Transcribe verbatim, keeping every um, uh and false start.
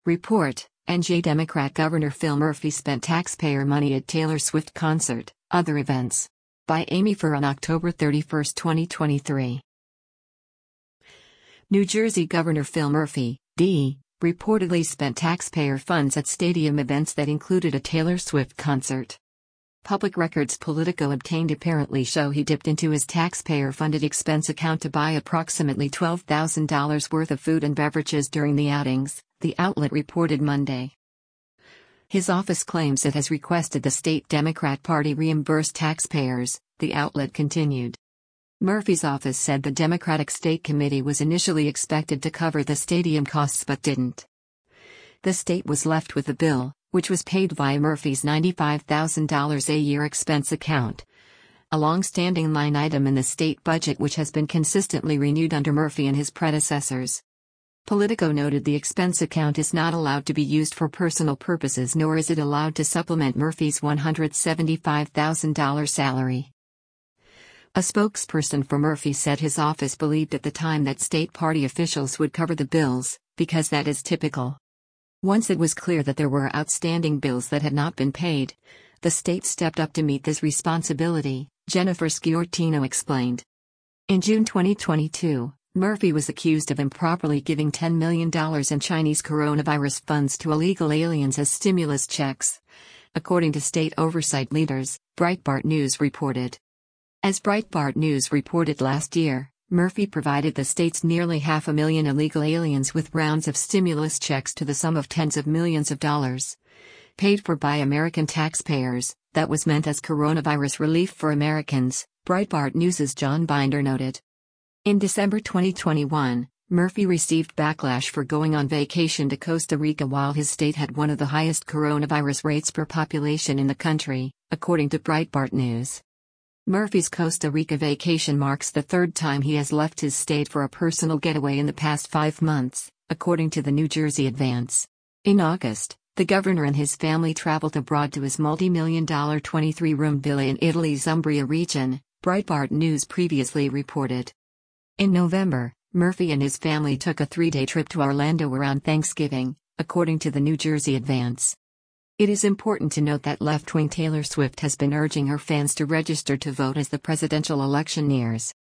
Report, N J Democrat Governor Phil Murphy spent taxpayer money at Taylor Swift concert, other events. By Amy Furr on October thirty-first, twenty twenty-three. New Jersey Governor Phil Murphy, D, reportedly spent taxpayer funds at stadium events that included a Taylor Swift concert. Public records Politico obtained apparently show he dipped into his taxpayer-funded expense account to buy approximately twelve thousand dollars worth of food and beverages during the outings, the outlet reported Monday. His office claims it has requested the state Democrat Party reimburse taxpayers, the outlet continued. Murphy's office said the Democratic State Committee was initially expected to cover the stadium costs but didn't. The state was left with the bill, which was paid via Murphy's ninety-five thousand dollars a year expense account, a long-standing line item in the state budget which has been consistently renewed under Murphy and his predecessors. Politico noted the expense account is not allowed to be used for personal purposes nor is it allowed to supplement Murphy's one hundred seventy-five thousand dollars salary. A spokesperson for Murphy said his office believed at the time that state party officials would cover the bills, because that is typical. Once it was clear that there were outstanding bills that had not been paid, the state stepped up to meet this responsibility, Jennifer Sciortino explained. In June twenty twenty-two, Murphy was accused of improperly giving ten million dollars in Chinese coronavirus funds to illegal aliens as stimulus checks, according to state oversight leaders, Breitbart News reported. As Breitbart News reported last year, Murphy provided the state's nearly half a million illegal aliens with rounds of stimulus checks to the sum of tens of millions of dollars. Paid for by American taxpayers, that was meant as coronavirus relief for Americans, Breitbart News's John Binder noted. In December twenty twenty-one, Murphy received backlash for going on vacation to Costa Rica while his state had one of the highest coronavirus rates per population in the country, according to Breitbart News. Murphy's Costa Rica vacation marks the third time he has left his state for a personal getaway in the past five months, according to the New Jersey Advance. In August, the governor and his family traveled abroad to his multi-million dollar twenty-three room villa in Italy's Umbria region, Breitbart News previously reported. In November, Murphy and his family took a three-day trip to Orlando around Thanksgiving, according to the New Jersey Advance. It is important to note that left-wing Taylor Swift has been urging her fans to register to vote as the presidential election nears.